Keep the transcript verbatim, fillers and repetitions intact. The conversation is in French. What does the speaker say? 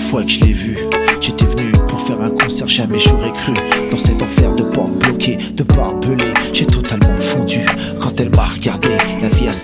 fois que je l'ai vue, j'étais venu pour faire un concert, jamais j'aurais cru. Dans cet enfer de portes bloquées, de barbelés, j'ai totalement fondu. Quand elle m'a regardé, la vie a